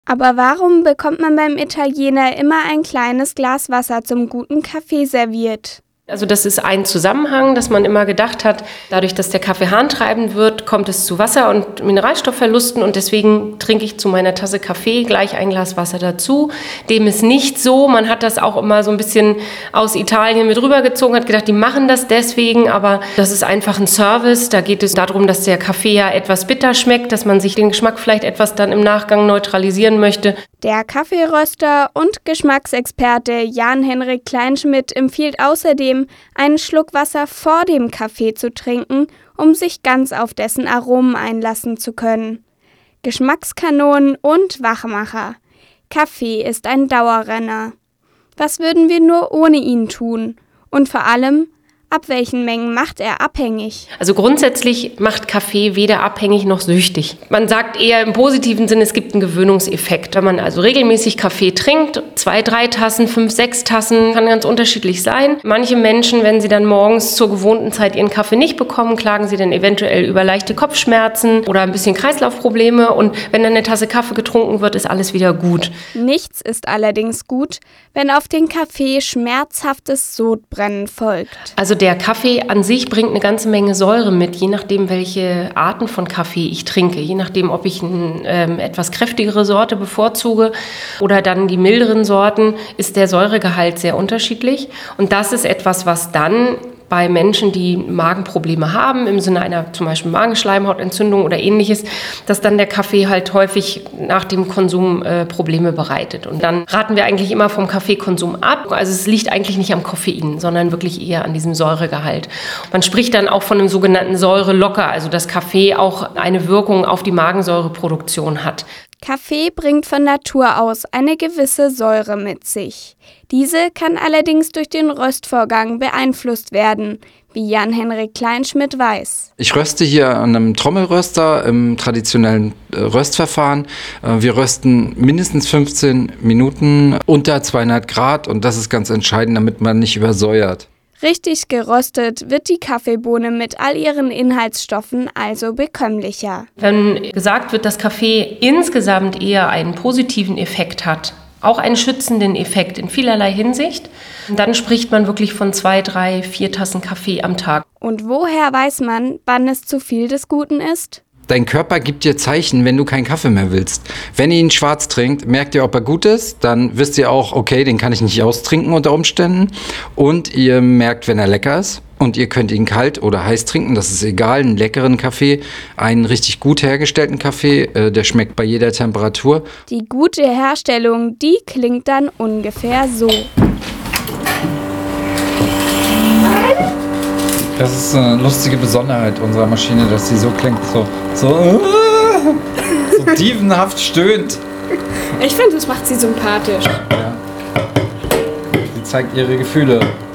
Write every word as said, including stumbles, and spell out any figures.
Aber warum bekommt man beim Italiener immer ein kleines Glas Wasser zum guten Kaffee serviert? Also das ist ein Zusammenhang, dass man immer gedacht hat, dadurch, dass der Kaffee harntreibend wird, kommt es zu Wasser- und Mineralstoffverlusten und deswegen trinke ich zu meiner Tasse Kaffee gleich ein Glas Wasser dazu. Dem ist nicht so. Man hat das auch immer so ein bisschen aus Italien mit rübergezogen, hat gedacht, die machen das deswegen, aber das ist einfach ein Service. Da geht es darum, dass der Kaffee ja etwas bitter schmeckt, dass man sich den Geschmack vielleicht etwas dann im Nachgang neutralisieren möchte. Der Kaffeeröster und Geschmacksexperte Jan-Henrik Kleinschmidt empfiehlt außerdem, einen Schluck Wasser vor dem Kaffee zu trinken, um sich ganz auf dessen Aromen einlassen zu können. Geschmackskanonen und Wachmacher. Kaffee ist ein Dauerrenner. Was würden wir nur ohne ihn tun? Und vor allem, ab welchen Mengen macht er abhängig? Also grundsätzlich macht Kaffee weder abhängig noch süchtig. Man sagt eher im positiven Sinne, es gibt einen Gewöhnungseffekt. Wenn man also regelmäßig Kaffee trinkt, zwei, drei Tassen, fünf, sechs Tassen, kann ganz unterschiedlich sein. Manche Menschen, wenn sie dann morgens zur gewohnten Zeit ihren Kaffee nicht bekommen, klagen sie dann eventuell über leichte Kopfschmerzen oder ein bisschen Kreislaufprobleme. Und wenn dann eine Tasse Kaffee getrunken wird, ist alles wieder gut. Nichts ist allerdings gut, wenn auf den Kaffee schmerzhaftes Sodbrennen folgt. Also der Kaffee an sich bringt eine ganze Menge Säure mit, je nachdem, welche Arten von Kaffee ich trinke. Je nachdem, ob ich eine ähm, etwas kräftigere Sorte bevorzuge oder dann die milderen Sorten, ist der Säuregehalt sehr unterschiedlich. Und das ist etwas, was dann bei Menschen, die Magenprobleme haben, im Sinne einer zum Beispiel Magenschleimhautentzündung oder ähnliches, dass dann der Kaffee halt häufig nach dem Konsum äh, Probleme bereitet. Und dann raten wir eigentlich immer vom Kaffeekonsum ab. Also es liegt eigentlich nicht am Koffein, sondern wirklich eher an diesem Säuregehalt. Man spricht dann auch von einem sogenannten Säurelocker, also dass Kaffee auch eine Wirkung auf die Magensäureproduktion hat. Kaffee bringt von Natur aus eine gewisse Säure mit sich. Diese kann allerdings durch den Röstvorgang beeinflusst werden, wie Jan-Henrik Kleinschmidt weiß. Ich röste hier an einem Trommelröster im traditionellen Röstverfahren. Wir rösten mindestens fünfzehn Minuten unter zweihundert Grad und das ist ganz entscheidend, damit man nicht übersäuert. Richtig geröstet wird die Kaffeebohne mit all ihren Inhaltsstoffen also bekömmlicher. Wenn gesagt wird, dass Kaffee insgesamt eher einen positiven Effekt hat, auch einen schützenden Effekt in vielerlei Hinsicht, dann spricht man wirklich von zwei, drei, vier Tassen Kaffee am Tag. Und woher weiß man, wann es zu viel des Guten ist? Dein Körper gibt dir Zeichen, wenn du keinen Kaffee mehr willst. Wenn ihr ihn schwarz trinkt, merkt ihr, ob er gut ist. Dann wisst ihr auch, okay, den kann ich nicht austrinken unter Umständen. Und ihr merkt, wenn er lecker ist. Und ihr könnt ihn kalt oder heiß trinken, das ist egal. Einen leckeren Kaffee, einen richtig gut hergestellten Kaffee, äh, der schmeckt bei jeder Temperatur. Die gute Herstellung, die klingt dann ungefähr so. Das ist eine lustige Besonderheit unserer Maschine, dass sie so klingt, so, so, so tiefenhaft stöhnt. Ich finde, das macht sie sympathisch. Ja. Sie zeigt ihre Gefühle.